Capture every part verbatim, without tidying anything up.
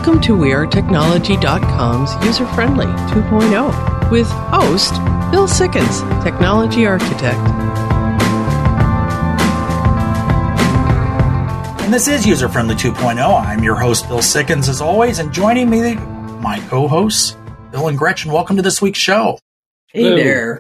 Welcome to We Are Technology dot com's User Friendly two point oh with host Bill Sickens, Technology Architect. And this is User Friendly two point oh. I'm your host, Bill Sickens, as always, and joining me, my co-hosts, Bill and Gretchen. Welcome to this week's show. Hey Hello. There.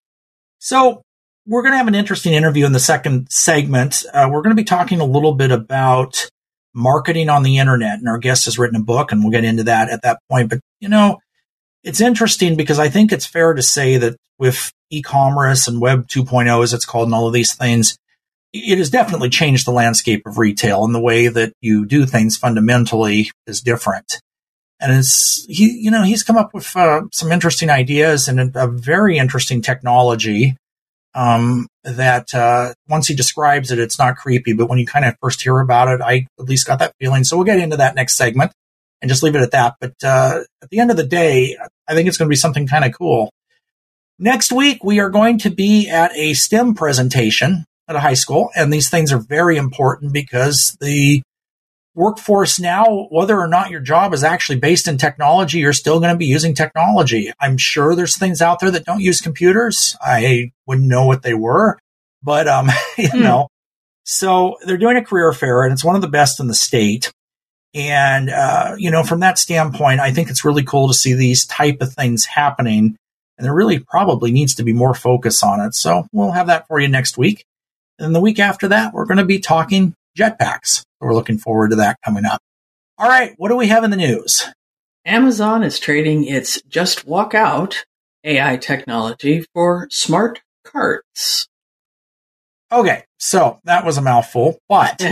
So, we're going to have an interesting interview in the second segment. Uh, we're going to be talking a little bit about marketing on the internet, and our guest has written a book, and we'll get into that at that point. But, you know, it's interesting because I think it's fair to say that with e-commerce and Web two point oh, as it's called, and all of these things, it has definitely changed the landscape of retail, and the way that you do things fundamentally is different. And it's, he, you know, he's come up with uh, some interesting ideas and a, a very interesting technology um, that uh, once he describes it, it's not creepy. But when you kind of first hear about it, I at least got that feeling. So we'll get into that next segment and just leave it at that. But uh, at the end of the day, I think it's going to be something kind of cool. Next week, we are going to be at a STEM presentation at a high school. And these things are very important because the workforce now, whether or not your job is actually based in technology, you're still going to be using technology. I'm sure there's things out there that don't use computers. I wouldn't know what they were, but, um, you mm. know, so they're doing a career fair, and it's one of the best in the state. And, uh, you know, from that standpoint, I think it's really cool to see these type of things happening, and there really probably needs to be more focus on it. So we'll have that for you next week. And the week after that, we're going to be talking jetpacks. We're looking forward to that coming up. All right, what do we have in the news? Amazon is trading its Just Walk Out A I technology for smart carts. Okay, so that was a mouthful, but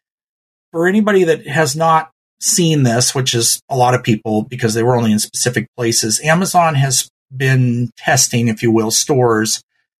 for anybody that has not seen this, which is a lot of people because they were only in specific places, Amazon has been testing, if you will, stores,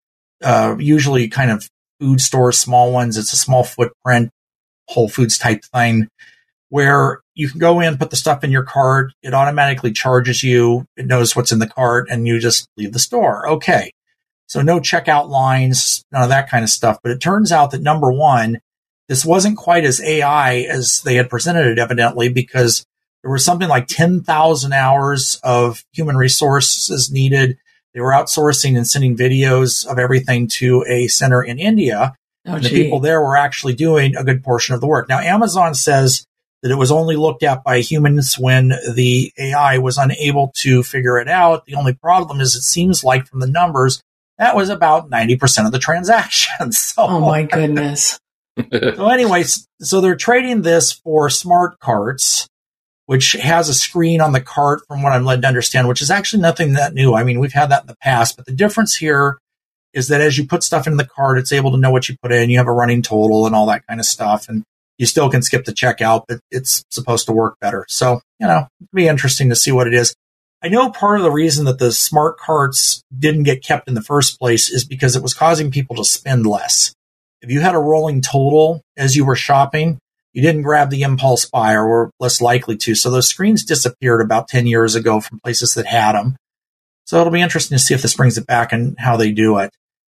uh, usually kind of food stores, small ones. It's a small footprint, Whole Foods type thing, where you can go in, put the stuff in your cart. It automatically charges you. It knows what's in the cart, and you just leave the store. Okay. So no checkout lines, none of that kind of stuff. But it turns out that, number one, this wasn't quite as A I as they had presented it, evidently, because there was something like ten thousand hours of human resources needed. They were outsourcing and sending videos of everything to a center in India. Oh, and the people there were actually doing a good portion of the work. Now, Amazon says that it was only looked at by humans when the A I was unable to figure it out. The only problem is it seems like from the numbers, that was about ninety percent of the transactions. So, oh, my goodness. So anyways, so they're trading this for smart carts, which has a screen on the cart from what I'm led to understand, which is actually nothing that new. I mean, we've had that in the past, but the difference here is that as you put stuff in the cart, it's able to know what you put in. You have a running total and all that kind of stuff. And you still can skip the checkout, but it's supposed to work better. So, you know, it'd be interesting to see what it is. I know part of the reason that the smart carts didn't get kept in the first place is because it was causing people to spend less. If you had a rolling total as you were shopping, you didn't grab the impulse buy or were less likely to. So those screens disappeared about ten years ago from places that had them. So it'll be interesting to see if this brings it back and how they do it.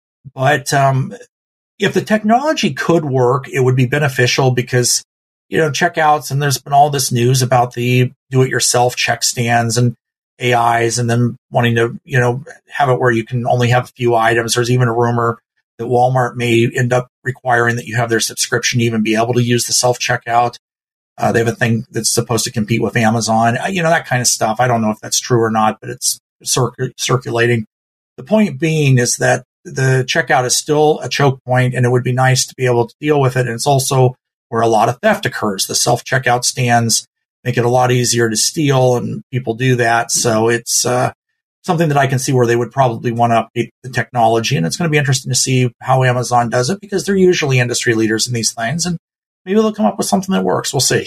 But um, if the technology could work, it would be beneficial because, you know, checkouts, and there's been all this news about the do-it-yourself check stands and A Is, and then wanting to, you know, have it where you can only have a few items. There's even a rumor that Walmart may end up requiring that you have their subscription to even be able to use the self-checkout. Uh, they have a thing that's supposed to compete with Amazon, you know, that kind of stuff. I don't know if that's true or not, but it's circ- circulating. The point being is that the checkout is still a choke point, and it would be nice to be able to deal with it. And it's also where a lot of theft occurs. The self-checkout stands make it a lot easier to steal, and people do that. So it's uh, something that I can see where they would probably want to update the technology. And it's going to be interesting to see how Amazon does it, because they're usually industry leaders in these things. And maybe they'll come up with something that works. We'll see.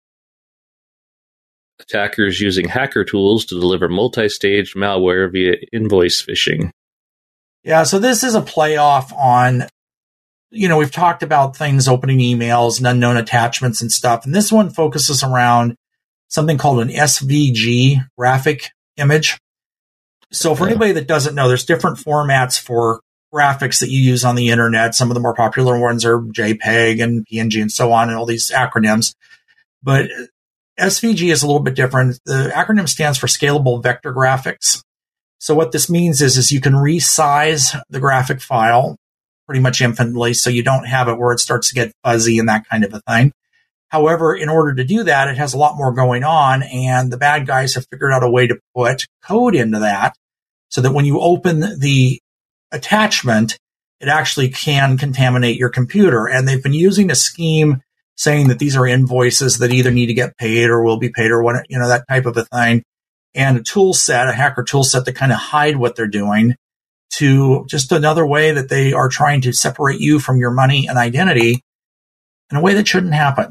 Attackers using hacker tools to deliver multi-stage malware via invoice phishing. Yeah, so this is a playoff on, you know, we've talked about things, opening emails and unknown attachments and stuff. And this one focuses around something called an S V G, graphic image. So for anybody that doesn't know, there's different formats for graphics that you use on the internet. Some of the more popular ones are JPEG and P N G and so on, and all these acronyms. But S V G is a little bit different. The acronym stands for Scalable Vector Graphics. So what this means is, is you can resize the graphic file pretty much infinitely, so you don't have it where it starts to get fuzzy and that kind of a thing. However, in order to do that, it has a lot more going on, and the bad guys have figured out a way to put code into that so that when you open the attachment, it actually can contaminate your computer. And they've been using a scheme saying that these are invoices that either need to get paid or will be paid or what, you know, that type of a thing. And a tool set, a hacker tool set to kind of hide what they're doing, to just another way that they are trying to separate you from your money and identity in a way that shouldn't happen.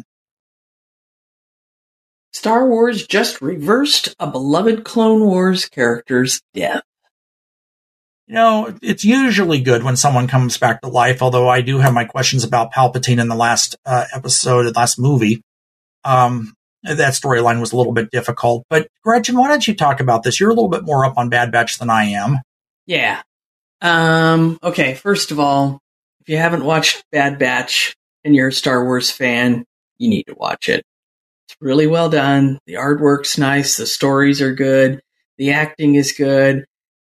Star Wars just reversed a beloved Clone Wars character's death. You know, it's usually good when someone comes back to life, although I do have my questions about Palpatine in the last uh, episode, the last movie. Um, that storyline was a little bit difficult. But, Gretchen, why don't you talk about this? You're a little bit more up on Bad Batch than I am. Yeah. Um, okay, first of all, if you haven't watched Bad Batch and you're a Star Wars fan, you need to watch it. It's really well done. The artwork's nice. The stories are good. The acting is good.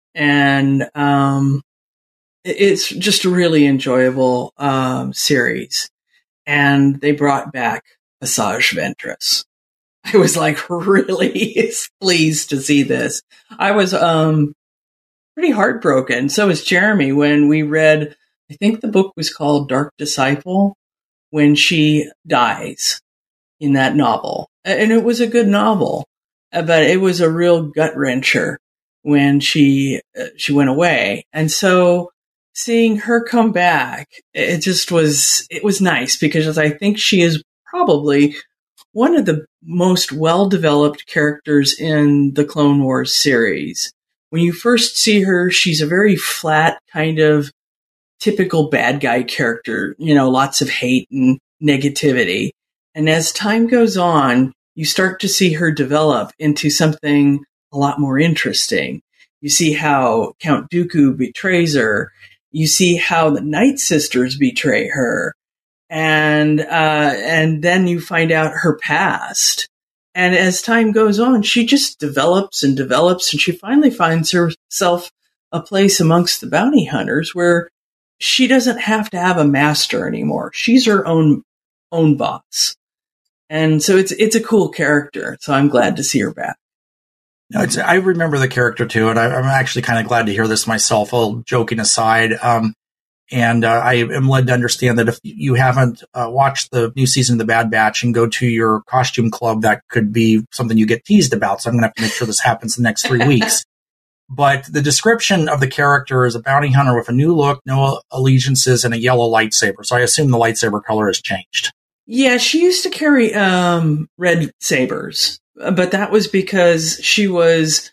And um, it's just a really enjoyable um, series. And they brought back Asajj Ventress. I was like really pleased to see this. I was um, pretty heartbroken. So was Jeremy when we read, I think the book was called Dark Disciple, when she dies in that novel. And it was a good novel, but it was a real gut wrencher when she uh, she went away. And so seeing her come back, it just was, it was nice, because I think she is probably one of the most well-developed characters in the Clone Wars series. When you first see her, she's a very flat, kind of typical bad guy character, you know, lots of hate and negativity. And as time goes on, you start to see her develop into something a lot more interesting. You see how Count Dooku betrays her. You see how the Night Sisters betray her. And uh, and then you find out her past. And as time goes on, she just develops and develops, and she finally finds herself a place amongst the bounty hunters where she doesn't have to have a master anymore. She's her own own boss. And so it's it's a cool character. So I'm glad to see her back. No, it's, I remember the character too, and I, I'm actually kind of glad to hear this myself, all joking aside. Um, and uh, I am led to understand that if you haven't uh, watched the new season of The Bad Batch and go to your costume club, that could be something you get teased about. So I'm going to have to make sure this happens in the next three weeks. But the description of the character is a bounty hunter with a new look, no allegiances, and a yellow lightsaber. So I assume the lightsaber color has changed. Yeah, she used to carry um, red sabers, but that was because she was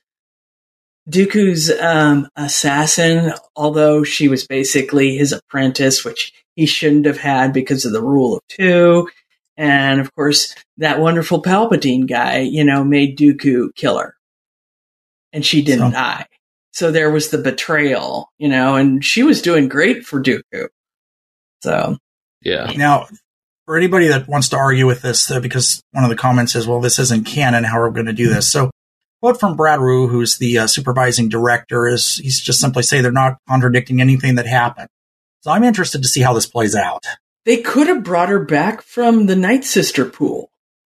Dooku's um, assassin, although she was basically his apprentice, which he shouldn't have had because of the rule of two. And, of course, that wonderful Palpatine guy, you know, made Dooku kill her. And she didn't so. die. So there was the betrayal, you know, and she was doing great for Dooku. So, yeah. Now, for anybody that wants to argue with this, uh, because one of the comments is, well, this isn't canon, how are we going to do this? So, quote from Brad Rue, who's the uh, supervising director, is he's just simply say they're not contradicting anything that happened. So I'm interested to see how this plays out. They could have brought her back from the Night Sister pool.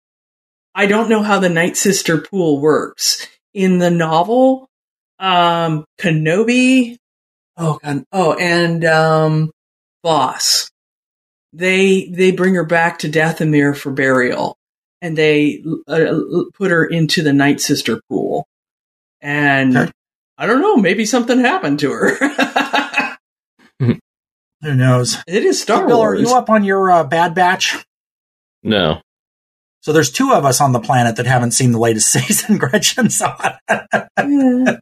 I don't know how the Night Sister pool works. In the novel, um, Kenobi, oh, God, oh, and um, Voss, they they bring her back to Dathomir for burial, and they uh, put her into the Night Sister pool. And okay. I don't know, maybe something happened to her. Who knows? It is Star hey, Bill, Wars. Are you up on your uh, Bad Batch? No. So there's two of us on the planet that haven't seen the latest season. Gretchen saw it.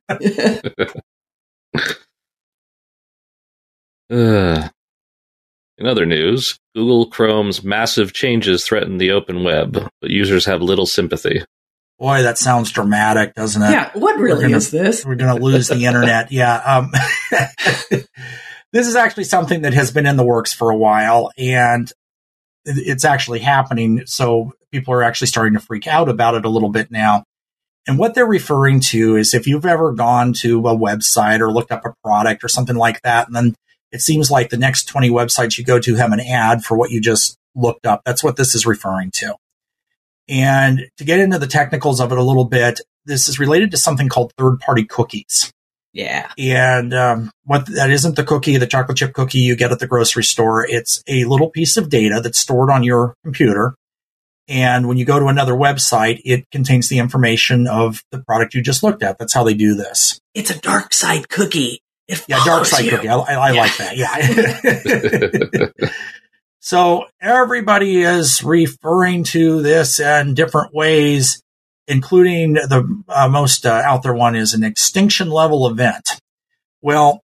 uh, in other news, Google Chrome's massive changes threaten the open web, but users have little sympathy. Boy, that sounds dramatic, doesn't it? Yeah, what really gonna, is this? We're going to lose the internet. Yeah. Um, this is actually something that has been in the works for a while, and it's actually happening. So people are actually starting to freak out about it a little bit now. And what they're referring to is if you've ever gone to a website or looked up a product or something like that, and then it seems like the next twenty websites you go to have an ad for what you just looked up. That's what this is referring to. And to get into the technicals of it a little bit, this is related to something called third-party cookies. Yeah. And um, what that isn't the cookie, the chocolate chip cookie you get at the grocery store. It's a little piece of data that's stored on your computer. And when you go to another website, it contains the information of the product you just looked at. That's how they do this. It's a dark side cookie. It yeah, dark side you. cookie. I, I, I yeah. like that. Yeah. So everybody is referring to this in different ways, including the uh, most uh, out there one is an extinction level event. Well,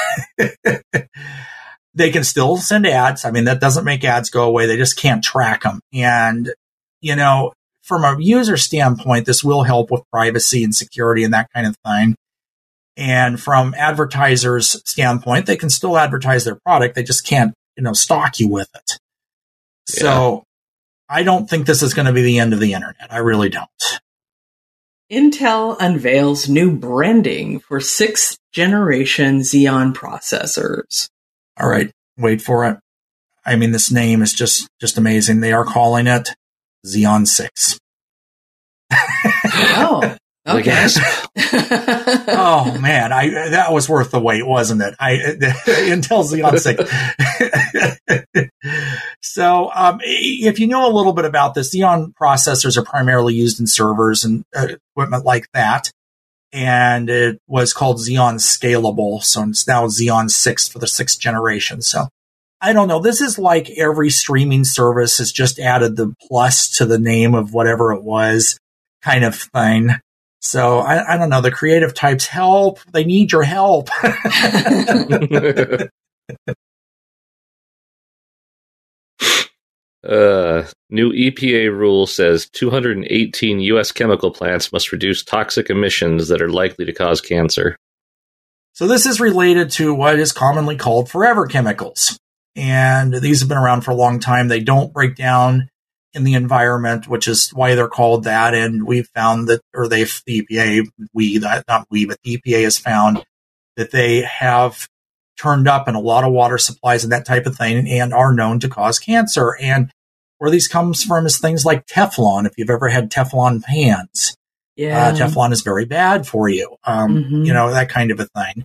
they can still send ads. I mean, that doesn't make ads go away. They just can't track them. And, you know, from a user standpoint, this will help with privacy and security and that kind of thing. And from advertisers' standpoint, they can still advertise their product. They just can't, you know, stalk you with it. Yeah. So I don't think this is going to be the end of the internet. I really don't. Intel unveils new branding for sixth generation Xeon processors. All right, wait for it. I mean, this name is just, just amazing. They are calling it Xeon six. Oh, okay. Oh man, I that was worth the wait, wasn't it? I Intel Xeon six. So, um, if you know a little bit about this, Xeon processors are primarily used in servers and uh, equipment like that, and it was called Xeon Scalable. So it's now Xeon six for the sixth generation. So I don't know. This is like every streaming service has just added the plus to the name of whatever it was, kind of thing. So I, I don't know. The creative types help. They need your help. uh, new E P A rule says two hundred eighteen U S chemical plants must reduce toxic emissions that are likely to cause cancer. So this is related to what is commonly called forever chemicals. And these have been around for a long time. They don't break down in the environment, which is why they're called that. And we've found that, or they've, the E P A, we, not we, but the E P A has found that they have turned up in a lot of water supplies and that type of thing and are known to cause cancer. And where these comes from is things like Teflon. If you've ever had Teflon pans, yeah, uh, Teflon is very bad for you. Um, mm-hmm. you know, that kind of a thing.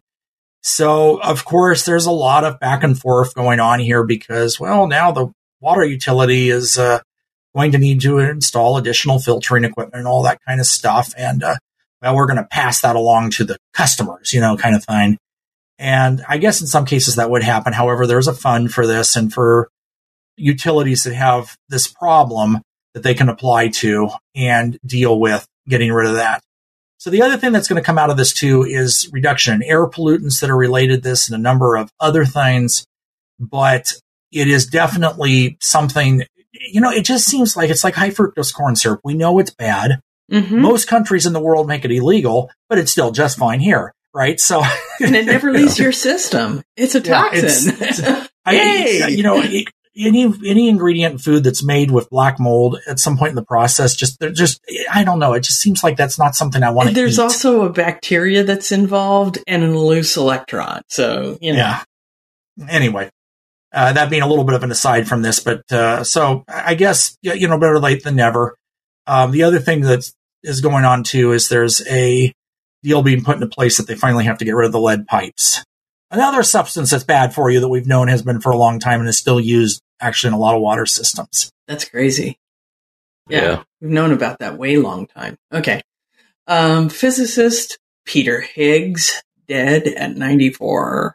So, of course, there's a lot of back and forth going on here because, well, now the water utility is, uh, going to need to install additional filtering equipment and all that kind of stuff. And, uh, well, we're going to pass that along to the customers, you know, kind of thing. And I guess in some cases that would happen. However, there's a fund for this and for utilities that have this problem that they can apply to and deal with getting rid of that. So the other thing that's going to come out of this too is reduction in air pollutants that are related to this and a number of other things. But it is definitely something, you know, it just seems like it's like high fructose corn syrup. We know it's bad. Mm-hmm. Most countries in the world make it illegal, but it's still just fine here, right? So, and it never leaves your system. It's a yeah, toxin. It's, it's, I, you know, any any ingredient in food that's made with black mold at some point in the process, just they're just I don't know. It just seems like that's not something I want to eat. There's also a bacteria that's involved and a loose electron. So, you know. Yeah. Anyway. Uh, that being a little bit of an aside from this, but uh, so I guess, you know, better late than never. Um, the other thing that is going on, too, is there's a deal being put into place that they finally have to get rid of the lead pipes. Another substance that's bad for you that we've known has been for a long time and is still used actually in a lot of water systems. That's crazy. Yeah, yeah. We've known about that way long time. Okay. Um, physicist Peter Higgs, dead at ninety-four.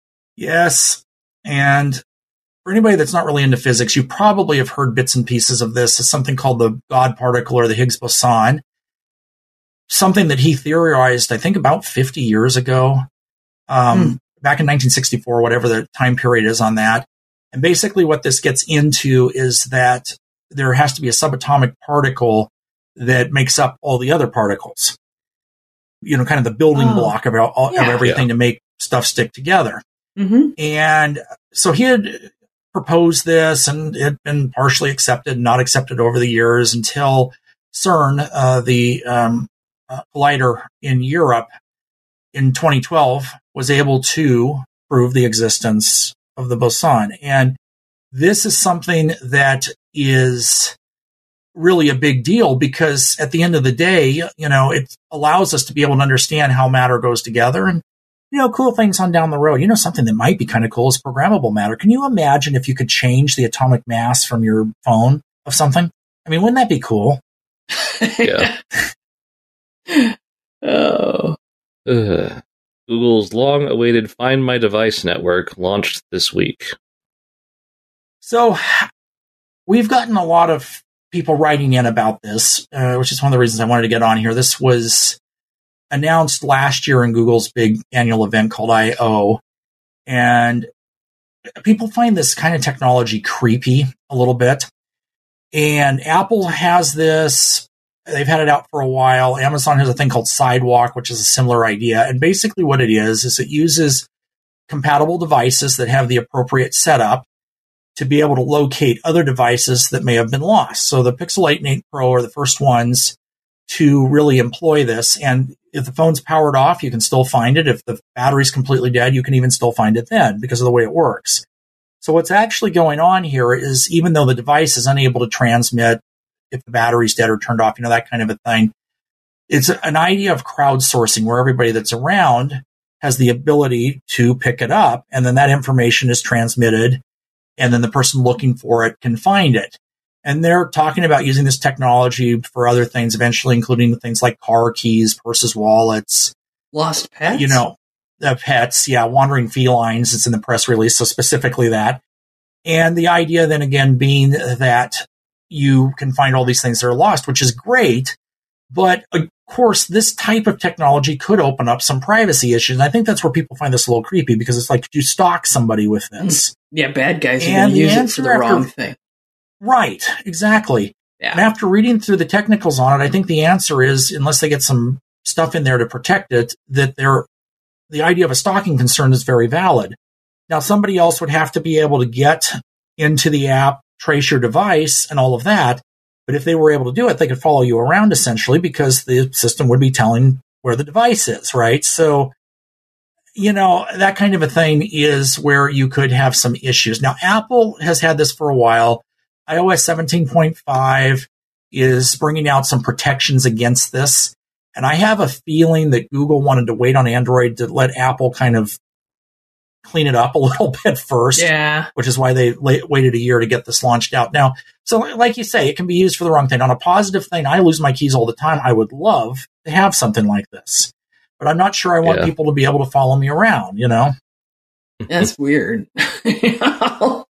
Yes. And for anybody that's not really into physics, you probably have heard bits and pieces of this as something called the God particle or the Higgs boson, something that he theorized, I think, about fifty years ago, um, hmm. back in nineteen sixty-four, whatever the time period is on that. And basically what this gets into is that there has to be a subatomic particle that makes up all the other particles, you know, kind of the building oh. block of, all, yeah. of everything yeah. to make stuff stick together. Mm-hmm. And so he had proposed this, and it had been partially accepted, not accepted over the years until CERN, uh, the um, uh, collider in Europe, in twenty twelve, was able to prove the existence of the boson. And this is something that is really a big deal because at the end of the day, you know, it allows us to be able to understand how matter goes together and, you know, cool things on down the road. You know, something that might be kind of cool is programmable matter. Can you imagine if you could change the atomic mass from your phone of something? I mean, wouldn't that be cool? Yeah. Oh. Ugh. Google's long-awaited Find My Device network launched this week. So we've gotten a lot of people writing in about this, uh, which is one of the reasons I wanted to get on here. This was announced last year in Google's big annual event called I O, and people find this kind of technology creepy a little bit. And Apple has this. They've had it out for a while. Amazon has a thing called Sidewalk, which is a similar idea. And basically what it is, is it uses compatible devices that have the appropriate setup to be able to locate other devices that may have been lost. So the Pixel eight and eight Pro are the first ones to really employ this. And if the phone's powered off, you can still find it. If the battery's completely dead, you can even still find it then because of the way it works. So what's actually going on here is even though the device is unable to transmit if the battery's dead or turned off, you know, that kind of a thing, it's an idea of crowdsourcing where everybody that's around has the ability to pick it up, and then that information is transmitted, and then the person looking for it can find it. And they're talking about using this technology for other things eventually, including things like car keys, purses, wallets. Lost pets? You know, uh, pets, yeah, wandering felines. It's in the press release, so specifically that. And the idea then again being that you can find all these things that are lost, which is great. But of course, this type of technology could open up some privacy issues. And I think that's where people find this a little creepy because it's like, could you stalk somebody with this? Yeah, bad guys are going to use it for the wrong thing. Right, exactly. Yeah. And after reading through the technicals on it, I think the answer is, unless they get some stuff in there to protect it, that they're, the idea of a stalking concern is very valid. Now, somebody else would have to be able to get into the app, trace your device, and all of that. But if they were able to do it, they could follow you around essentially because the system would be telling where the device is, right? So, you know, that kind of a thing is where you could have some issues. Now, Apple has had this for a while. i O S seventeen point five is bringing out some protections against this. And I have a feeling that Google wanted to wait on Android to let Apple kind of clean it up a little bit first, yeah. which is why they la- waited a year to get this launched out. Now, so like you say, it can be used for the wrong thing. On a positive thing, I lose my keys all the time. I would love to have something like this, but I'm not sure I want yeah. people to be able to follow me around, you know? That's weird. Oh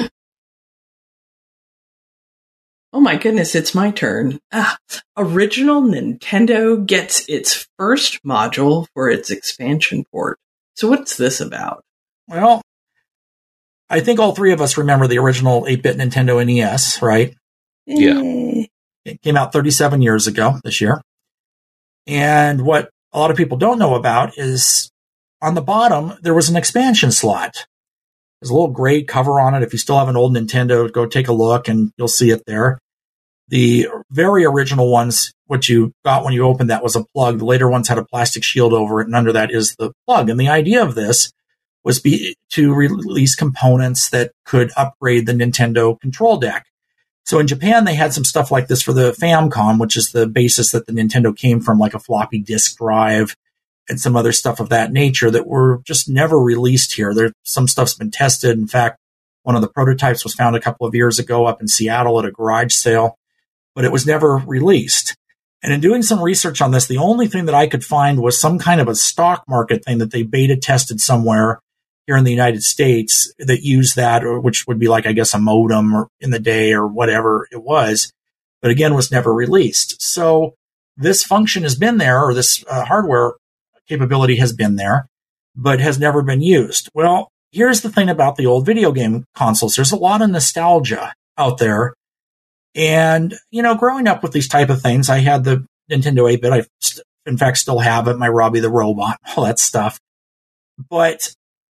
my goodness, it's my turn. Ah, original Nintendo gets its first module for its expansion port. So what's this about? Well, I think all three of us remember the original eight-bit Nintendo N E S, right? Yeah. Eh. It came out thirty-seven years ago this year. And what a lot of people don't know about is on the bottom, there was an expansion slot. There's a little gray cover on it. If you still have an old Nintendo, go take a look and you'll see it there. The very original ones, what you got when you opened that was a plug. The later ones had a plastic shield over it, and under that is the plug. And the idea of this was be, to release components that could upgrade the Nintendo control deck. So in Japan, they had some stuff like this for the Famicom, which is the basis that the Nintendo came from, like a floppy disk drive and some other stuff of that nature that were just never released here. There, some stuff's been tested. In fact, one of the prototypes was found a couple of years ago up in Seattle at a garage sale, but it was never released. And in doing some research on this, the only thing that I could find was some kind of a stock market thing that they beta tested somewhere here in the United States that used that, or which would be like, I guess, a modem or in the day or whatever it was, but again, was never released. So this function has been there, or this uh, hardware capability has been there, but has never been used. Well, here's the thing about the old video game consoles. There's a lot of nostalgia out there. And, you know, growing up with these type of things, I had the Nintendo eight-bit. I, st- in fact, still have it, my Robbie the Robot, all that stuff. But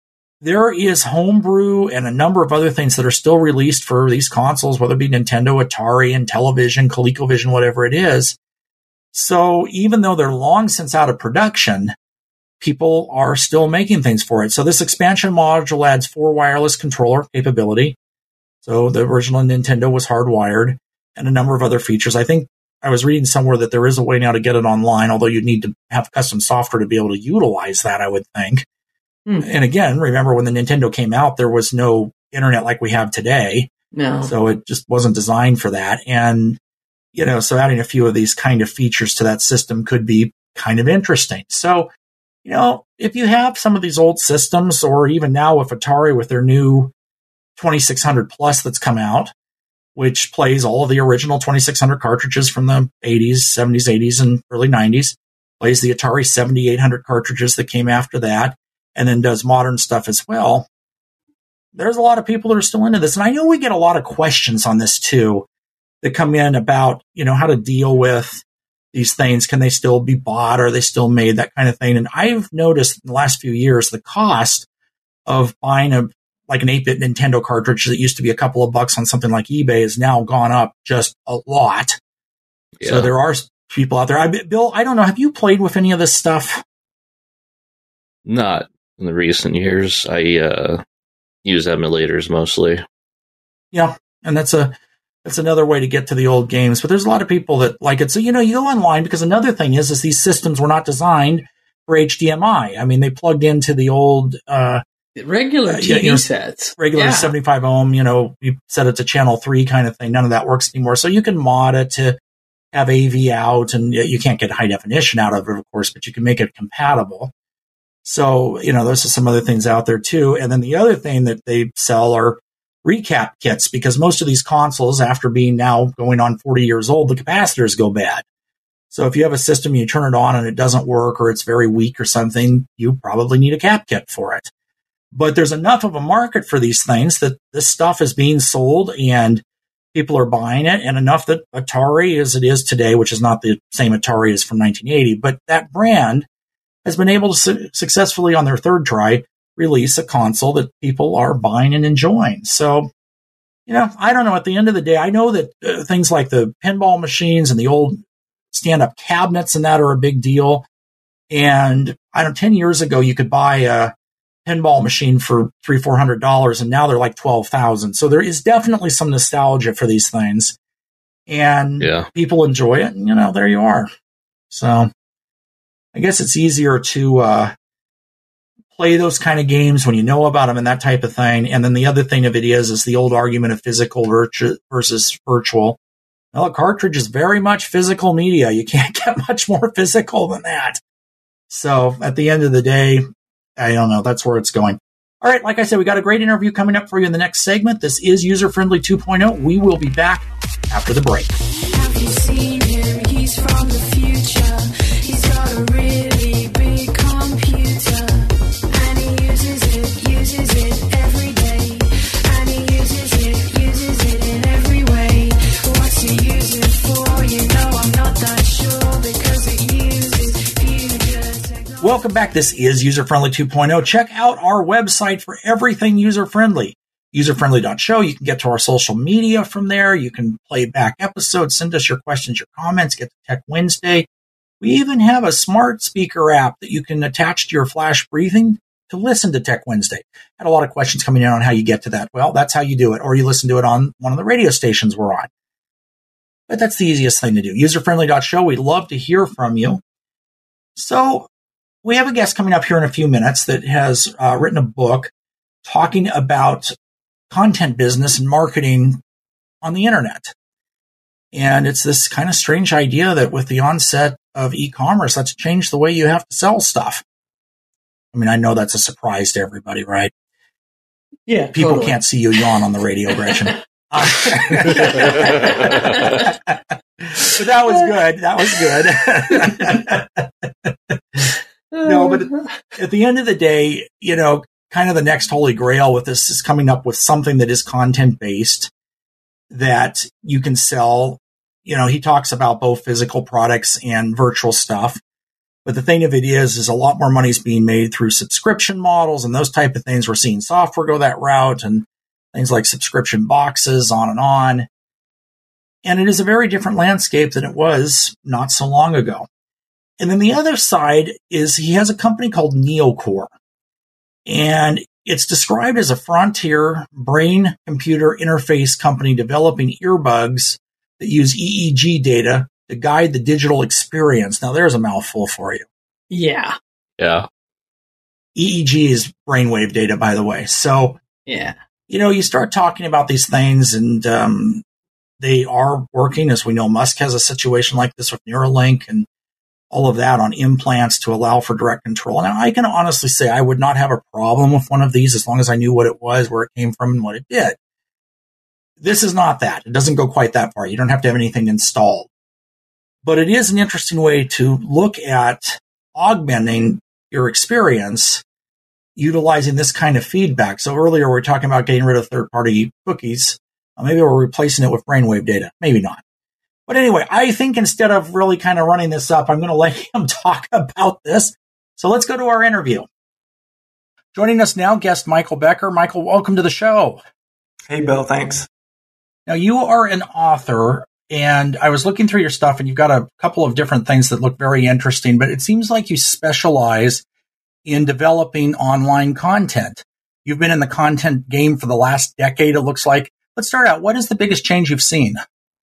there is homebrew and a number of other things that are still released for these consoles, whether it be Nintendo, Atari, and Intellivision, ColecoVision, whatever it is. So even though they're long since out of production, people are still making things for it. So this expansion module adds four wireless controller capability. So the original Nintendo was hardwired, and a number of other features. I think I was reading somewhere that there is a way now to get it online, although you'd need to have custom software to be able to utilize that, I would think. Hmm. And again, remember when the Nintendo came out, there was no internet like we have today. No. So it just wasn't designed for that. And, you know, so adding a few of these kind of features to that system could be kind of interesting. So, you know, if you have some of these old systems, or even now with Atari with their new twenty-six hundred plus that's come out, which plays all of the original twenty-six hundred cartridges from the eighties, seventies, eighties, and early nineties, plays the Atari seventy-eight hundred cartridges that came after that, and then does modern stuff as well. There's a lot of people that are still into this. And I know we get a lot of questions on this too that come in about, you know, how to deal with these things. Can they still be bought? Are they still made? That kind of thing. And I've noticed in the last few years, the cost of buying a like an eight-bit Nintendo cartridge that used to be a couple of bucks on something like eBay has now gone up just a lot. Yeah. So there are people out there. I, Bill, I don't know. Have you played with any of this stuff? Not in the recent years. I uh, use emulators mostly. Yeah, and that's a that's another way to get to the old games. But there's a lot of people that like it. So, you know, you go online, because another thing is, is these systems were not designed for H D M I. I mean, they plugged into the old... Uh, regular T V uh, you know, sets. Regular yeah. seventy-five ohm, you know, you set it to channel three kind of thing. None of that works anymore. So you can mod it to have A V out, and you can't get high definition out of it, of course, but you can make it compatible. So, you know, there's some other things out there too. And then the other thing that they sell are recap kits, because most of these consoles, after being now going on forty years old, the capacitors go bad. So if you have a system, you turn it on and it doesn't work, or it's very weak or something, you probably need a cap kit for it. But there's enough of a market for these things that this stuff is being sold and people are buying it, and enough that Atari, as it is today, which is not the same Atari as from nineteen eighty, but that brand has been able to su- successfully, on their third try, release a console that people are buying and enjoying. So, you know, I don't know. At the end of the day, I know that uh, things like the pinball machines and the old stand-up cabinets and that are a big deal. And I don't know, ten years ago, you could buy a pinball machine for three, four hundred dollars, and now they're like twelve thousand. So there is definitely some nostalgia for these things, and yeah. people enjoy it. And, you know, there you are. So I guess it's easier to uh, play those kind of games when you know about them and that type of thing. And then the other thing of it is, is the old argument of physical virtu- versus virtual. Well, a cartridge is very much physical media. You can't get much more physical than that. So at the end of the day, I don't know. That's where it's going. All right. Like I said, we got a great interview coming up for you in the next segment. This is User Friendly two point oh. We will be back after the break. Have you seen him? He's from the future. He's got a really big computer. And he uses it, uses it every day. And he uses it, uses it in every way. What's he using for? You know I'm not that sure, because it uses future technology. Welcome back. This is User Friendly two point oh. Check out our website for everything user-friendly. user friendly dot show. You can get to our social media from there. You can play back episodes, send us your questions, your comments, get to Tech Wednesday. We even have a smart speaker app that you can attach to your flash briefing to listen to Tech Wednesday. Had a lot of questions coming in on how you get to that. Well, that's how you do it, or you listen to it on one of the radio stations we're on. But that's the easiest thing to do. user friendly dot show. We'd love to hear from you. So we have a guest coming up here in a few minutes that has uh, written a book talking about content business and marketing on the internet. And it's this kind of strange idea that with the onset of e-commerce, that's changed the way you have to sell stuff. I mean, I know that's a surprise to everybody, right? Yeah. People totally. Can't see you yawn on the radio, Gretchen. Uh, but that was good. That was good. No, but at the end of the day, you know, kind of the next holy grail with this is coming up with something that is content-based that you can sell. You know, he talks about both physical products and virtual stuff. But the thing of it is, is a lot more money is being made through subscription models and those type of things. We're seeing software go that route and things like subscription boxes, on and on. And it is a very different landscape than it was not so long ago. And then the other side is he has a company called Neocore. And it's described as a frontier brain-computer interface company developing earbuds that use E E G data to guide the digital experience. Now, there's a mouthful for you. Yeah. Yeah. E E G is brainwave data, by the way. So, Yeah. you know, you start talking about these things, and um, they are working. As we know, Musk has a situation like this with Neuralink and all of that on implants to allow for direct control. Now, I can honestly say I would not have a problem with one of these as long as I knew what it was, where it came from, and what it did. This is not that. It doesn't go quite that far. You don't have to have anything installed. But it is an interesting way to look at augmenting your experience utilizing this kind of feedback. So earlier we were talking about getting rid of third-party cookies. Uh, maybe we're replacing it with brainwave data. Maybe not. But anyway, I think instead of really kind of running this up, I'm going to let him talk about this. So let's go to our interview. Joining us now, guest Michael Becker. Michael, welcome to the show. Hey, Bill. Thanks. Now, you are an author, and I was looking through your stuff, and you've got a couple of different things that look very interesting, but it seems like you specialize in developing online content. You've been in the content game for the last decade, it looks like. Let's start out. What is the biggest change you've seen?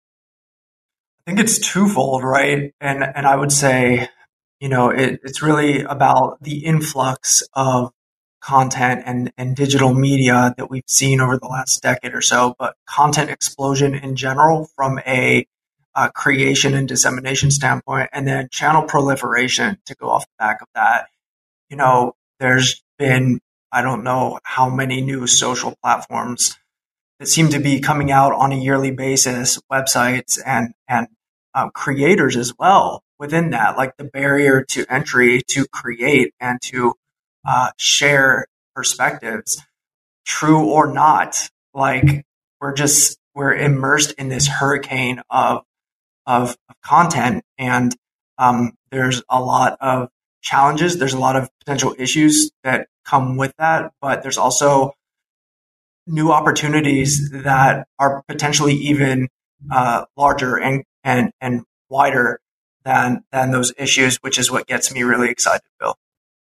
I think it's twofold, right? And and I would say, you know, it, it's really about the influx of content and, and digital media that we've seen over the last decade or so, but content explosion in general from a uh, creation and dissemination standpoint, and then channel proliferation to go off the back of that. You know, there's been, I don't know how many new social platforms that seem to be coming out on a yearly basis, websites and, and um, creators as well within that, like the barrier to entry to create and to uh, share perspectives, true or not. Like we're just, we're immersed in this hurricane of, of, of content. And um, there's a lot of challenges. There's a lot of potential issues that come with that, but there's also new opportunities that are potentially even uh, larger and, and, and wider than, than those issues, which is what gets me really excited, Bill.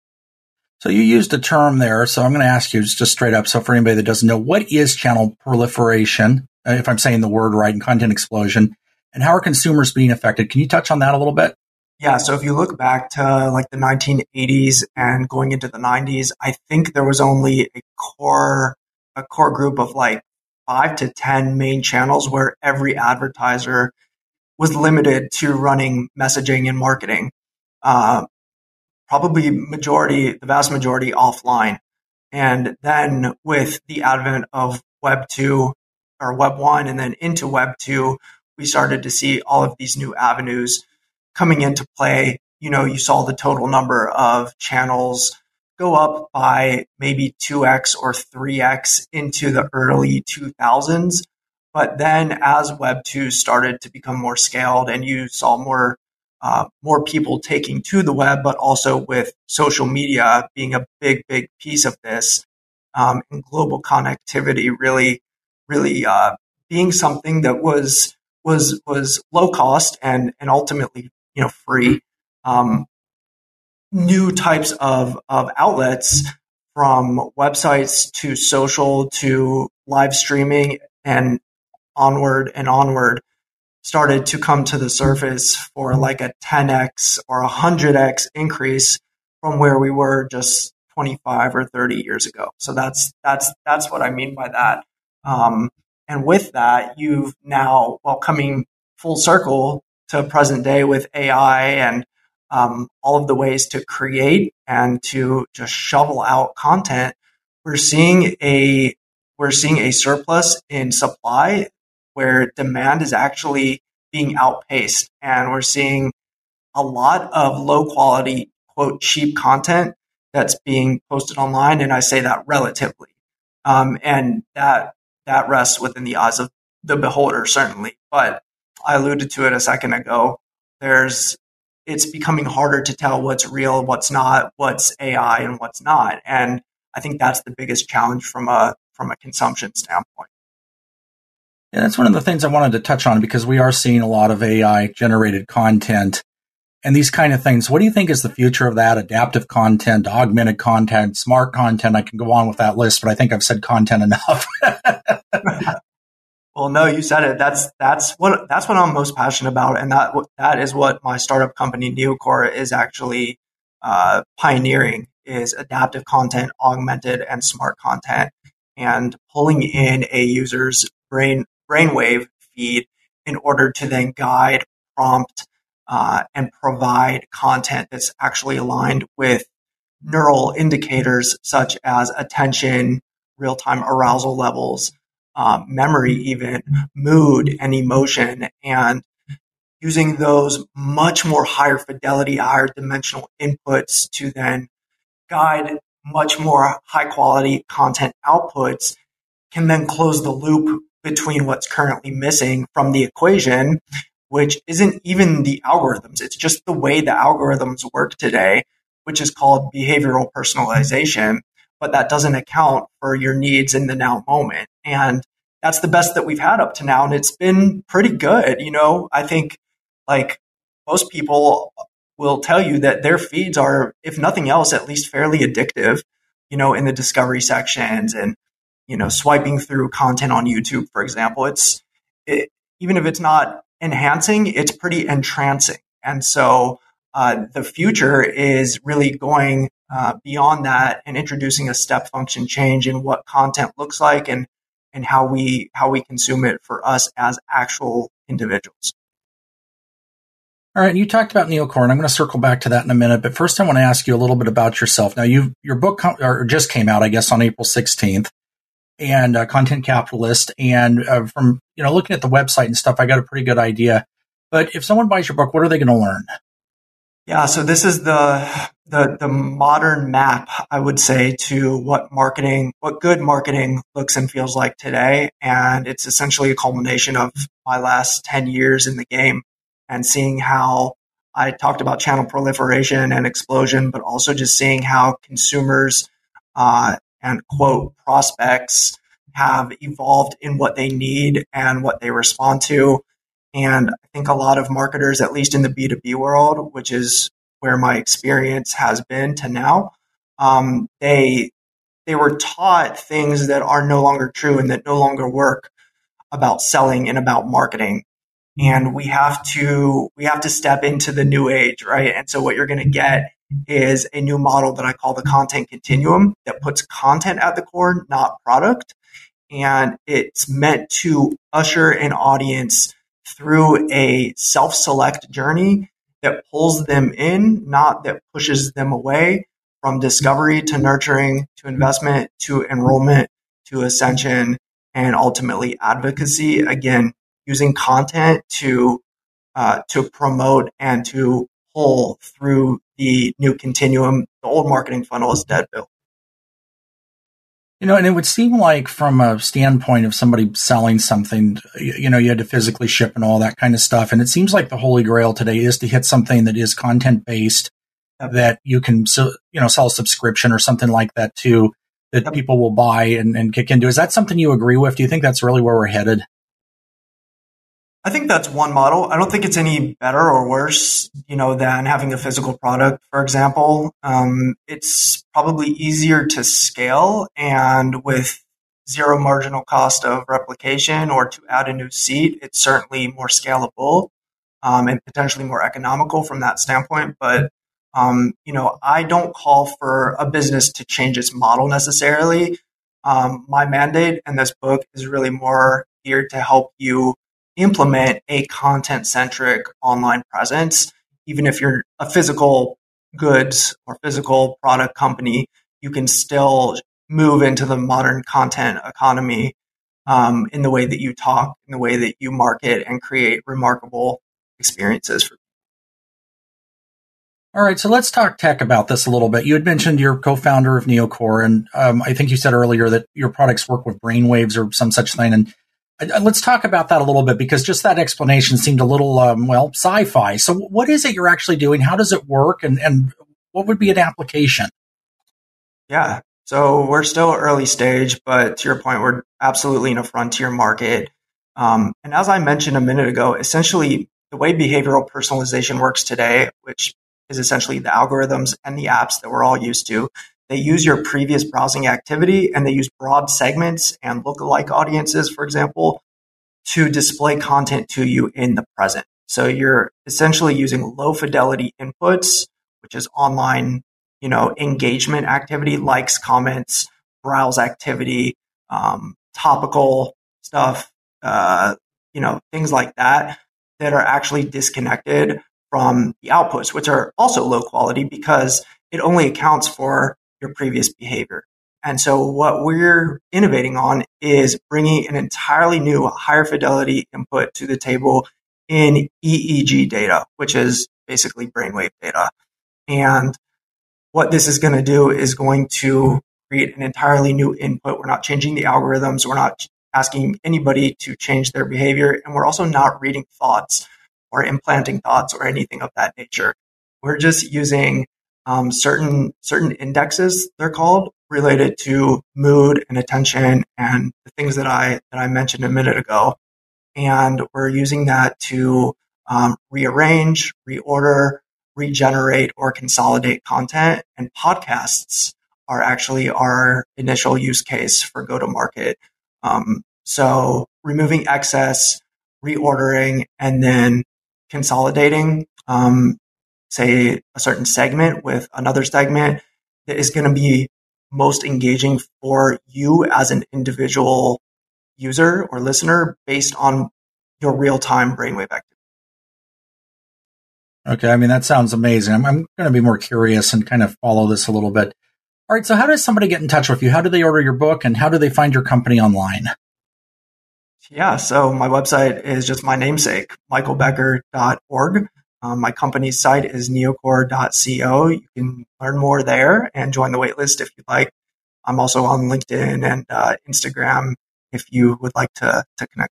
So you used a term there, so I'm going to ask you just straight up. So for anybody that doesn't know, what is channel proliferation, if I'm saying the word right, and content explosion, and how are consumers being affected? Can you touch on that a little bit? Yeah, so if you look back to like the nineteen eighties and going into the nineties, I think there was only a core a core group of like five to ten main channels where every advertiser was limited to running messaging and marketing. Uh, probably majority, the vast majority offline. And then with the advent of Web two or Web one and then into Web two, we started to see all of these new avenues coming into play. You know, you saw the total number of channels go up by maybe two X or three X into the early two thousands. But then as Web two started to become more scaled and you saw more uh, more people taking to the web, but also with social media being a big, big piece of this, um, and global connectivity really, really uh, being something that was was was low cost and and ultimately, you know, free. Um, new types of, of outlets, from websites to social to live streaming and onward and onward, started to come to the surface for like a ten X or a one hundred X increase from where we were just twenty-five or thirty years ago. So that's that's that's what I mean by that. Um, and with that, you've now, well, coming full circle to present day with A I and um, all of the ways to create and to just shovel out content, we're seeing a we're seeing a surplus in supply where demand is actually being outpaced, and we're seeing a lot of low quality, quote, cheap content that's being posted online, and I say that relatively, um, and that that rests within the eyes of the beholder, certainly. But I alluded to it a second ago. There's it's becoming harder to tell what's real, what's not, what's A I and what's not. And I think that's the biggest challenge from a from a consumption standpoint. Yeah, that's one of the things I wanted to touch on, because we are seeing a lot of A I generated content and these kind of things. What do you think is the future of that? Adaptive content, augmented content, smart content? I can go on with that list, but I think I've said content enough. Well, no, you said it. That's that's what that's what I'm most passionate about, and that that is what my startup company Neocore is actually uh, pioneering: is adaptive content, augmented and smart content, and pulling in a user's brain brainwave feed in order to then guide, prompt, uh, and provide content that's actually aligned with neural indicators such as attention, real-time arousal levels, uh, memory, even mood and emotion, and using those much more higher fidelity, higher dimensional inputs to then guide much more high quality content outputs can then close the loop between what's currently missing from the equation, which isn't even the algorithms. It's just the way the algorithms work today, which is called behavioral personalization, but that doesn't account for your needs in the now moment. And that's the best that we've had up to now. And it's been pretty good. You know, I think like most people will tell you that their feeds are, if nothing else, at least fairly addictive, you know, in the discovery sections and, you know, swiping through content on YouTube, for example. It's it, even if it's not enhancing, it's pretty entrancing. And so uh, the future is really going uh, beyond that and introducing a step function change in what content looks like and and how we how we consume it for us as actual individuals. All right, you talked about Neocore, and I'm going to circle back to that in a minute. But first, I want to ask you a little bit about yourself. Now, you your book com- or just came out, I guess, on April sixteenth, and uh, Content Capitalist. And uh, from you know looking at the website and stuff, I got a pretty good idea. But if someone buys your book, what are they going to learn? Yeah, so this is the the the modern map, I would say, to what marketing, what good marketing looks and feels like today. And it's essentially a culmination of my last ten years in the game and seeing how I talked about channel proliferation and explosion, but also just seeing how consumers uh, and quote prospects have evolved in what they need and what they respond to. And I think a lot of marketers, at least in the B two B world, which is where my experience has been to now, um, they they were taught things that are no longer true and that no longer work about selling and about marketing. And we have to we have to step into the new age, right? And so what you're going to get is a new model that I call the content continuum that puts content at the core, not product. And it's meant to usher an audience through a self-select journey that pulls them in, not that pushes them away, from discovery to nurturing to investment to enrollment to ascension and ultimately advocacy. Again, using content to uh, to promote and to pull through the new continuum. The old marketing funnel is dead, Bill. You know, and it would seem like from a standpoint of somebody selling something, you know, you had to physically ship and all that kind of stuff. And it seems like the holy grail today is to hit something that is content based, yep, that you can, you know, sell a subscription or something like that too, that yep, people will buy and, and kick into. Is that something you agree with? Do you think that's really where we're headed? I think that's one model. I don't think it's any better or worse, you know, than having a physical product, for example. Um, it's probably easier to scale and with zero marginal cost of replication or to add a new seat, it's certainly more scalable um, and potentially more economical from that standpoint. But, um, you know, I don't call for a business to change its model necessarily. Um, my mandate in this book is really more geared to help you implement a content-centric online presence. Even if you're a physical goods or physical product company, you can still move into the modern content economy um, in the way that you talk, in the way that you market and create remarkable experiences for people. All right, so let's talk tech about this a little bit. You had mentioned you're co-founder of Neocore, and um, I think you said earlier that your products work with brainwaves or some such thing. And Uh, Let's talk about that a little bit, because just that explanation seemed a little, um, well, sci-fi. So what is it you're actually doing? How does it work? And, and what would be an application? Yeah. So we're still early stage, but to your point, we're absolutely in a frontier market. Um, and as I mentioned a minute ago, essentially the way behavioral personalization works today, which is essentially the algorithms and the apps that we're all used to, they use your previous browsing activity and they use broad segments and lookalike audiences, for example, to display content to you in the present. So you're essentially using low fidelity inputs, which is online, you know, engagement activity, likes, comments, browse activity, um, topical stuff, uh, you know, things like that, that are actually disconnected from the outputs, which are also low quality because it only accounts for your previous behavior. And so what we're innovating on is bringing an entirely new higher fidelity input to the table in E E G data, which is basically brainwave data. And what this is going to do is going to create an entirely new input. We're not changing the algorithms. We're not asking anybody to change their behavior. And we're also not reading thoughts or implanting thoughts or anything of that nature. We're just using um, certain certain indexes, they're called, related to mood and attention and the things that I that I mentioned a minute ago. And we're using that to um, rearrange, reorder, regenerate, or consolidate content. And podcasts are actually our initial use case for go-to-market. Um, so removing excess, reordering, and then consolidating, um, say, a certain segment with another segment that is going to be most engaging for you as an individual user or listener based on your real-time brainwave activity. Okay, I mean, that sounds amazing. I'm, I'm going to be more curious and kind of follow this a little bit. All right, so how does somebody get in touch with you? How do they order your book, and how do they find your company online? Yeah, so my website is just my namesake, michael becker dot org. Um, my company's site is neocore dot co. You can learn more there and join the waitlist if you'd like. I'm also on LinkedIn and uh, Instagram if you would like to, to connect.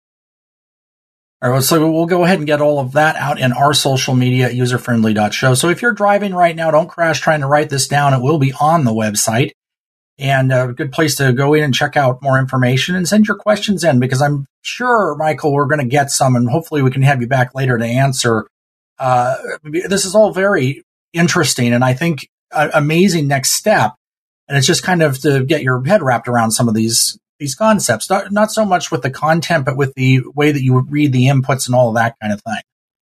All right, so we'll go ahead and get all of that out in our social media at user friendly dot show. So if you're driving right now, don't crash trying to write this down. It will be on the website. And a good place to go in and check out more information and send your questions in, because I'm sure, Michael, we're going to get some, and hopefully we can have you back later to answer. Uh, this is all very interesting, and I think an amazing next step. And it's just kind of to get your head wrapped around some of these these concepts, not, not so much with the content, but with the way that you read the inputs and all of that kind of thing.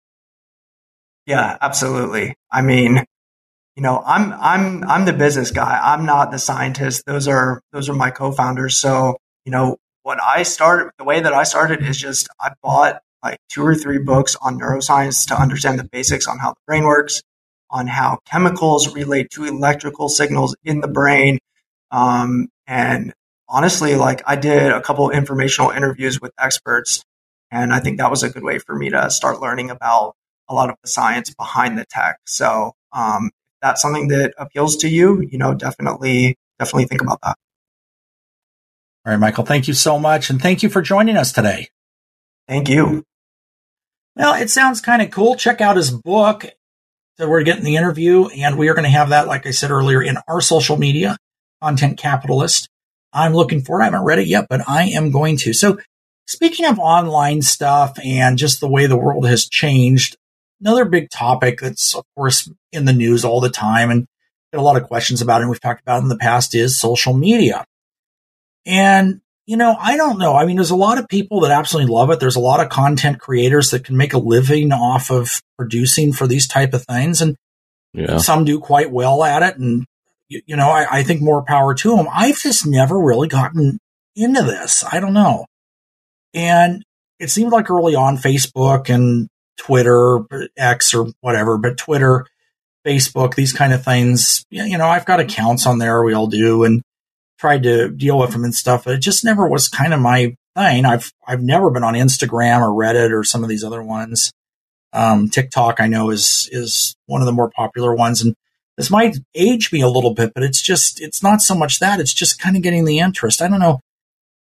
Yeah, absolutely. I mean, you know, I'm I'm I'm the business guy. I'm not the scientist. Those are those are my co-founders. So, you know, what I started, the way that I started is just I bought like two or three books on neuroscience to understand the basics on how the brain works, on how chemicals relate to electrical signals in the brain. Um, and honestly, like I did a couple of informational interviews with experts, and I think that was a good way for me to start learning about a lot of the science behind the tech. So, um, that's something that appeals to you, you know, definitely, definitely think about that. All right, Michael, thank you so much. And thank you for joining us today. Thank you. Well, it sounds kind of cool. Check out his book. So we're getting the interview, and we are going to have that, like I said earlier, in our social media, Content Capitalist. I'm looking forward. I haven't read it yet, but I am going to. So speaking of online stuff and just the way the world has changed, another big topic that's, of course, in the news all the time and get a lot of questions about it, and we've talked about it in the past, is social media. And, you know, I don't know. I mean, there's a lot of people that absolutely love it. There's a lot of content creators that can make a living off of producing for these type of things. And yeah. Some do quite well at it. And, you, you know, I, I think more power to them. I've just never really gotten into this. I don't know. And it seemed like early on Facebook and Twitter, X or whatever, but Twitter, Facebook, these kind of things, you know, I've got accounts on there. We all do, and tried to deal with them and stuff, but it just never was kind of my thing. I've, I've never been on Instagram or Reddit or some of these other ones. Um, TikTok, I know, is, is one of the more popular ones. And this might age me a little bit, but it's just, it's not so much that, it's just kind of getting the interest. I don't know.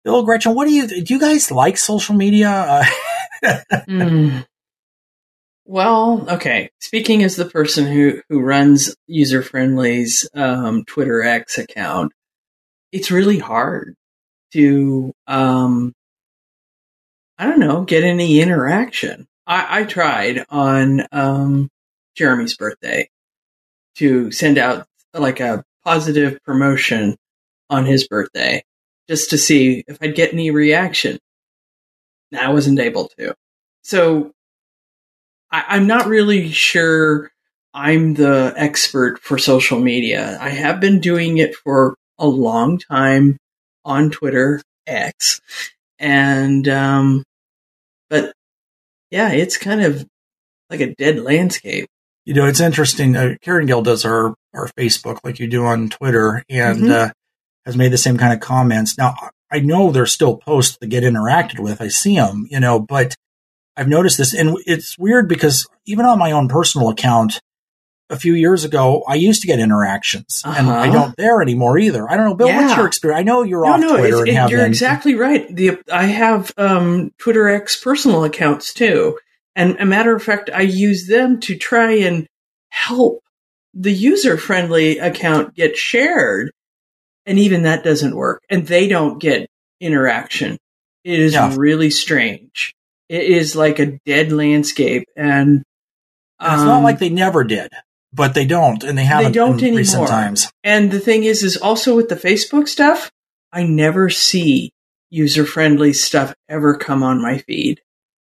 Bill, Gretchen, what do you, do you guys like social media? Uh, Mm. Well, okay. Speaking as the person who, who runs User Friendly's um, Twitter X account, it's really hard to, um, I don't know, get any interaction. I, I tried on um, Jeremy's birthday to send out like a positive promotion on his birthday just to see if I'd get any reaction. I wasn't able to. So I, I'm not really sure I'm the expert for social media. I have been doing it for a long time on Twitter X. And, um, but yeah, it's kind of like a dead landscape. You know, it's interesting. Uh, Karen Gill does our, our Facebook like you do on Twitter and Mhm. uh, has made the same kind of comments. Now, I know there's still posts that get interacted with. I see them, you know, but I've noticed this. And it's weird because even on my own personal account, a few years ago, I used to get interactions and Uh-huh. I don't there anymore either. I don't know, Bill, what's Yeah. your experience? I know you're No, off no, Twitter it's, and it, have you're been. exactly right. The I have um, Twitter X personal accounts too, and a matter of fact, I use them to try and help the user-friendly account get shared, and even that doesn't work, and they don't get interaction. It is Yeah. really strange. It is like a dead landscape, and, And it's not um, like they never did, but they don't, and they haven't don't in recent anymore. times. And the thing is, is also with the Facebook stuff, I never see user-friendly stuff ever come on my feed.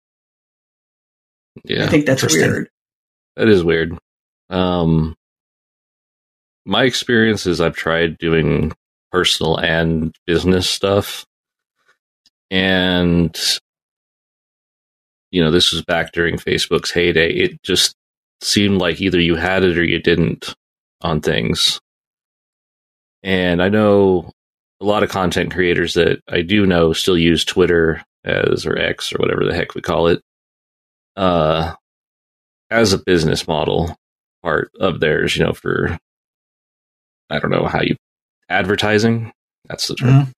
Yeah, I think that's interesting. weird. that is weird. Um, my experience is I've tried doing personal and business stuff, and you know, this was back during Facebook's heyday. It just seemed like either you had it or you didn't on things. And I know a lot of content creators that I do know still use Twitter as, or X or whatever the heck we call it, uh, as a business model part of theirs, you know, for, I don't know how you, advertising, that's the term. Mhm.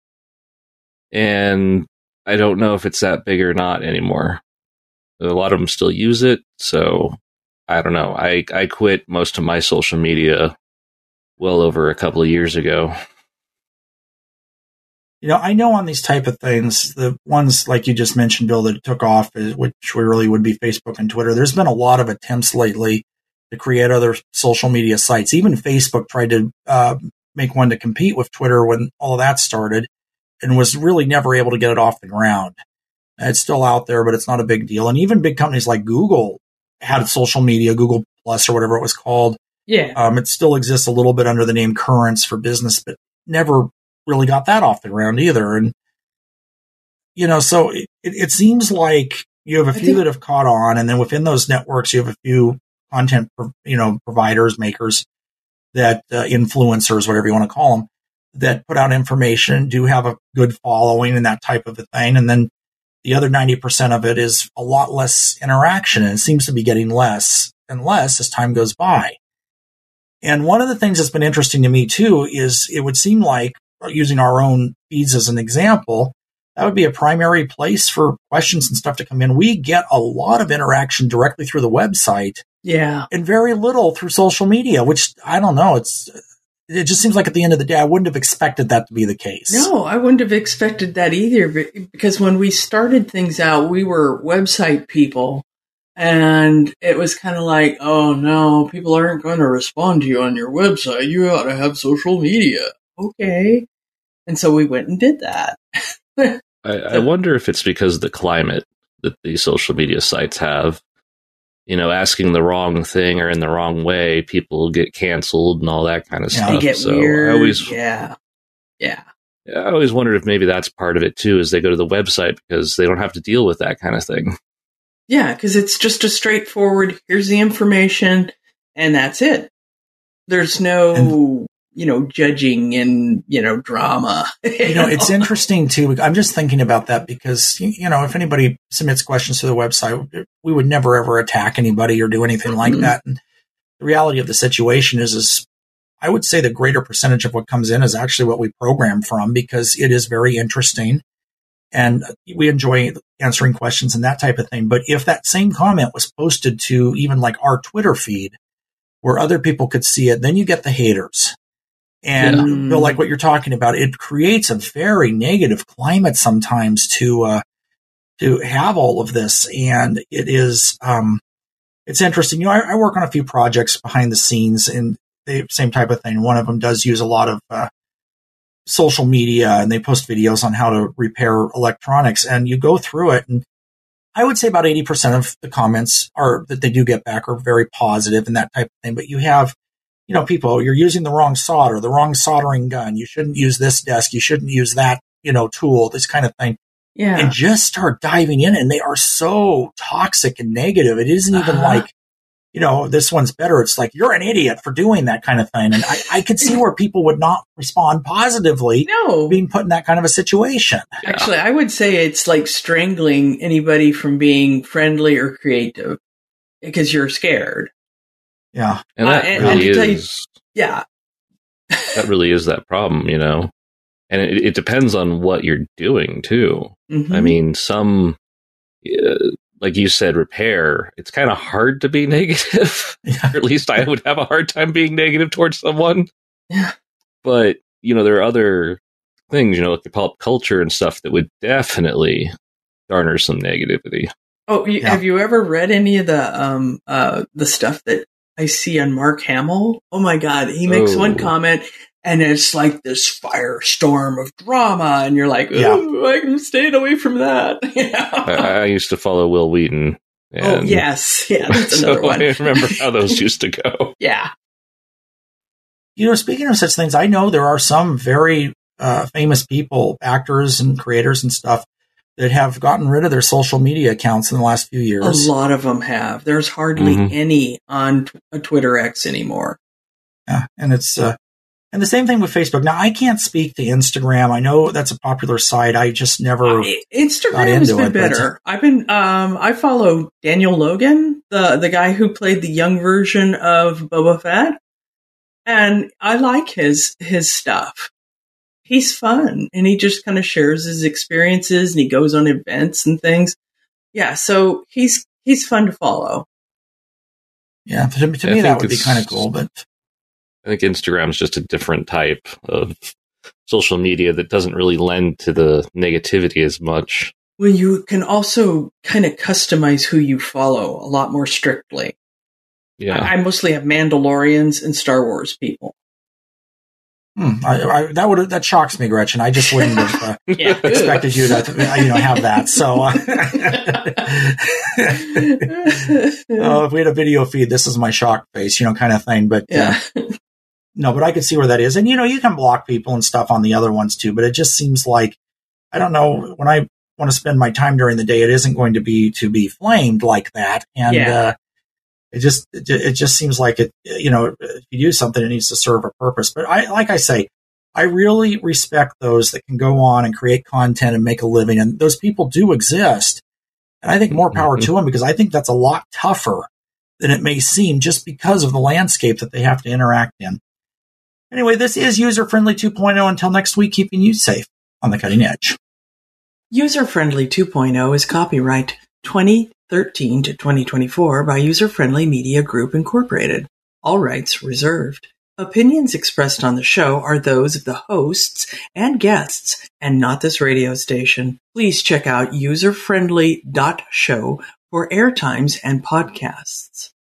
And I don't know if it's that big or not anymore. A lot of them still use it, so I don't know. I, I quit most of my social media well over a couple of years ago. You know, I know on these type of things, the ones like you just mentioned, Bill, that took off, is- which really would be Facebook and Twitter. There's been a lot of attempts lately to create other social media sites. Even Facebook tried to uh, make one to compete with Twitter when all of that started and was really never able to get it off the ground. It's still out there, but it's not a big deal. And even big companies like Google had social media, Google Plus or whatever it was called. Yeah. Um, it still exists a little bit under the name Currents for business, but never really got that off the ground either. And, you know, so it, it seems like you have a I few think- that have caught on, and then within those networks, you have a few content, you know, providers, makers that, uh, influencers, whatever you want to call them, that put out information, do have a good following and that type of a thing. And then the other ninety percent of it is a lot less interaction, and it seems to be getting less and less as time goes by. And one of the things that's been interesting to me too is it would seem like, using our own feeds as an example, that would be a primary place for questions and stuff to come in. We get a lot of interaction directly through the website Yeah. and very little through social media, which I don't know. It's, it just seems like at the end of the day, I wouldn't have expected that to be the case. No, I wouldn't have expected that either, be- because when we started things out, we were website people, and it was kind of like, oh no, people aren't going to respond to you on your website. You ought to have social media. Okay. And so we went and did that. I, I wonder if it's because of the climate that these social media sites have. You know, asking the wrong thing or in the wrong way, people get canceled and all that kind of Yeah. stuff. They get so weird. I always, yeah. Yeah. I always wondered if maybe that's part of it too, is they go to the website because they don't have to deal with that kind of thing. Yeah, because it's just a straightforward, here's the information, and that's it. There's no, And- you know, judging and, you know, drama. You know, it's interesting too. I'm just thinking about that because, you know, if anybody submits questions to the website, we would never ever attack anybody or do anything like Mhm. that. And the reality of the situation is, is I would say the greater percentage of what comes in is actually what we program from, because it is very interesting and we enjoy answering questions and that type of thing. But if that same comment was posted to even like our Twitter feed where other people could see it, then you get the haters. And Yeah. Bill, like what you're talking about, it creates a very negative climate sometimes to, uh, to have all of this. And it is, um, it's interesting. You know, I, I work on a few projects behind the scenes and the same type of thing. One of them does use a lot of, uh, social media, and they post videos on how to repair electronics, and you go through it. And I would say about eighty percent of the comments are that they do get back are very positive and that type of thing. But you have, you know, people, you're using the wrong solder, the wrong soldering gun. You shouldn't use this desk. You shouldn't use that, you know, tool, this kind of thing. Yeah. And just start diving in, and they are so toxic and negative. It isn't even Uh-huh. like, you know, this one's better. It's like, you're an idiot for doing that kind of thing. And I, I could see where people would not respond positively No. being put in that kind of a situation. Actually, I would say it's like strangling anybody from being friendly or creative because you're scared. Yeah. And Uh, that and- really and to tell you- is Yeah. that really is that problem, you know. And it, it depends on what you're doing too. Mhm. I mean, some, uh, like you said, repair. It's kind of hard to be negative. Yeah. Or at least I would have a hard time being negative towards someone. Yeah. But you know, there are other things, you know, like the pop culture and stuff that would definitely garner some negativity. Oh, you, Yeah. have you ever read any of the um uh the stuff that I see on Mark Hamill? Oh my God, he makes Oh. one comment and it's like this firestorm of drama, and you're like, Yeah. "Ooh, I'm staying away from that." You know? I, I used to follow Will Wheaton. And Oh yes, yeah, that's another so one. I remember how those used to go. Yeah, You know, speaking of such things, I know there are some very uh, famous people, actors and creators and stuff, that have gotten rid of their social media accounts in the last few a years. lot of them have. There's hardly Mhm. any on t- a Twitter X anymore. Yeah, and it's uh, and the same thing with Facebook. Now, I can't speak to Instagram. I know that's a popular site. I just never. I- Instagram got has into been it, but- better. I've been um I follow Daniel Logan, the the guy who played the young version of Boba Fett, and I like his his stuff. He's fun, and he just kind of shares his experiences, and he goes on events and things. Yeah, so he's he's fun to follow. Yeah, to, to I me that think would be it's- kind of cool, but I think Instagram's just a different type of social media that doesn't really lend to the negativity as much. Well, you can also kind of customize who you follow a lot more strictly. Yeah. I, I mostly have Mandalorians and Star Wars people. hmm, I, I, that would that shocks me, Gretchen. I just wouldn't have uh, Yeah. expected you to, you know, have that. So, uh, oh, if we had a video feed, this is my shock face, you know, kind of thing. But uh, yeah. no, but I could see where that is. And, you know, you can block people and stuff on the other ones too, but it just seems like, I don't know, when I want to spend my time during the day, it isn't going to be to be flamed like that. And, Yeah. uh, it just, it, ju- it just seems like it, you know, if you do something, it needs to serve a purpose. But I, like I say, I really respect those that can go on and create content and make a living. And those people do exist. And I think more power Mhm. to them, because I think that's a lot tougher than it may seem, just because of the landscape that they have to interact in. Anyway, this is User Friendly two point oh. Until next week, keeping you safe on the cutting edge. User Friendly two point oh is copyright twenty thirteen to twenty twenty-four by User Friendly Media Group Incorporated. All rights reserved. Opinions expressed on the show are those of the hosts and guests and not this radio station. Please check out user friendly dot show for airtimes and podcasts.